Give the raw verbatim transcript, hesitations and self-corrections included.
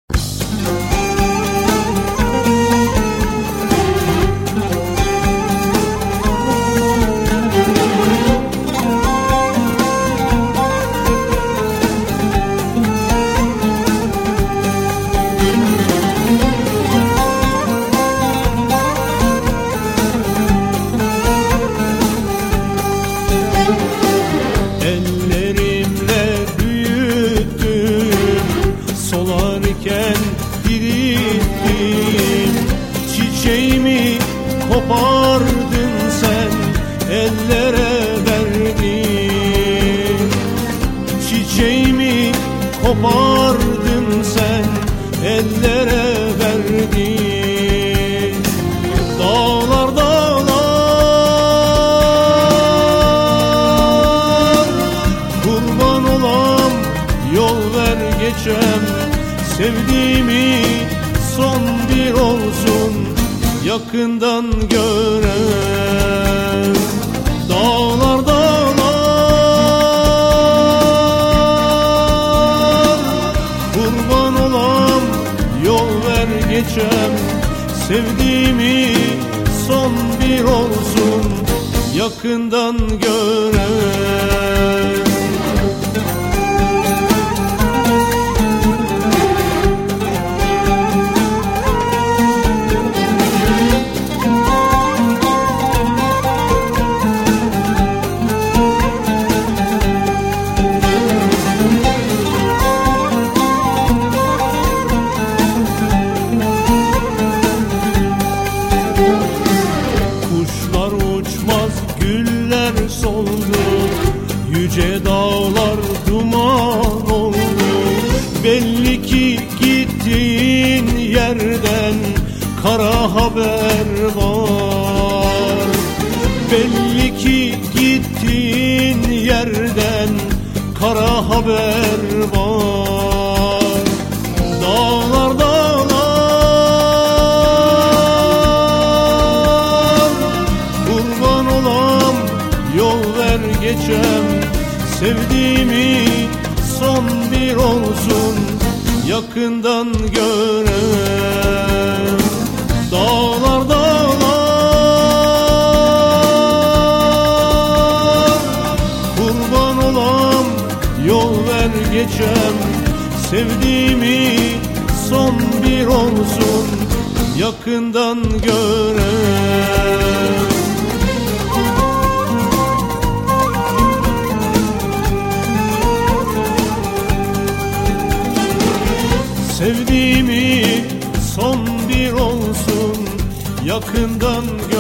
Ellerimle büyüttüm, solarken dirittim. Çiçeğimi kopardın sen, ellere verdin. Çiçeğimi kopardın sen, ellere verdin. Dağlar dağlar, kurban olam, yol ver geçem. Sevdiğimi son bir olsun, yakından gören. Dağlar dağlar, kurban olam, yol ver geçem. Sevdiğimi son bir olsun, yakından gören. Kuşlar uçmaz, güller soldu, yüce dağlar duman oldu. Belli ki gittiğin yerden kara haber var. Belli ki gittiğin yerden kara haber var. Dağlar dağlar, kurban olam, yol ver geçem. Sevdiğimi son bir olsun, yakından gören. Dağlar dağlar, kurban olam, yol ver geçem. Sevdiğimi son bir olsun, yakından gören. Sevdiğimi son bir olsun, yakından gören.